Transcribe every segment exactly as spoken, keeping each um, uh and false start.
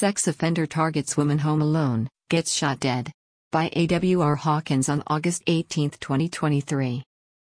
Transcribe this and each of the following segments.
Sex offender targets woman home alone, gets shot dead. By A W R Hawkins on August eighteenth, twenty twenty-three.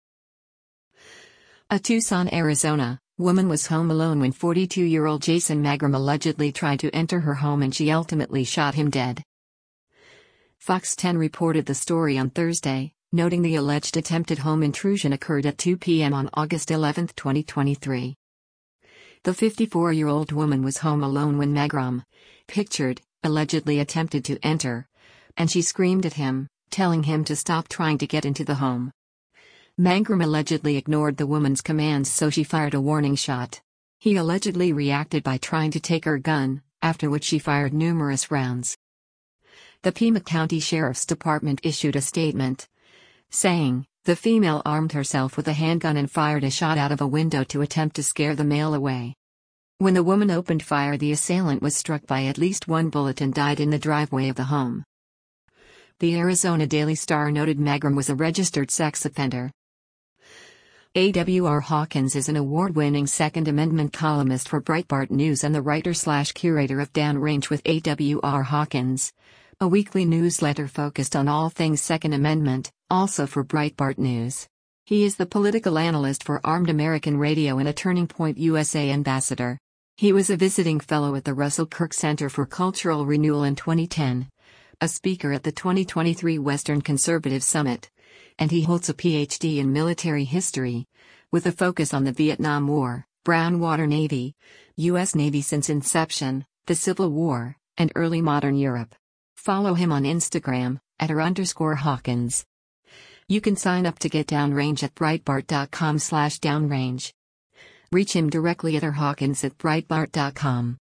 A Tucson, Arizona, woman was home alone when forty-two-year-old Jason Magrum allegedly tried to enter her home and she ultimately shot him dead. Fox ten reported the story on Thursday, noting the alleged attempted home intrusion occurred at two p m on August eleventh, twenty twenty-three. The fifty-four-year-old woman was home alone when Magrum, pictured, allegedly attempted to enter, and she screamed at him, telling him to stop trying to get into the home. Magrum allegedly ignored the woman's commands, so she fired a warning shot. He allegedly reacted by trying to take her gun, after which she fired numerous rounds. The Pima County Sheriff's Department issued a statement, saying, "The female armed herself with a handgun and fired a shot out of a window to attempt to scare the male away. When the woman opened fire, the assailant was struck by at least one bullet and died in the driveway of the home." The Arizona Daily Star noted Magrum was a registered sex offender. A W R Hawkins is an award-winning Second Amendment columnist for Breitbart News and the writer-slash-curator of Downrange with A W R Hawkins, a weekly newsletter focused on all things Second Amendment, also for Breitbart News. He is the political analyst for Armed American Radio and a Turning Point U S A ambassador. He was a visiting fellow at the Russell Kirk Center for Cultural Renewal in twenty ten, a speaker at the twenty twenty-three Western Conservative Summit, and he holds a P H D in military history, with a focus on the Vietnam War, Brown Water Navy, U S Navy since inception, the Civil War, and early modern Europe. Follow him on Instagram, at r underscore Hawkins. You can sign up to get Downrange at breitbart dot com slash downrange. Reach him directly at r hawkins at breitbart dot com.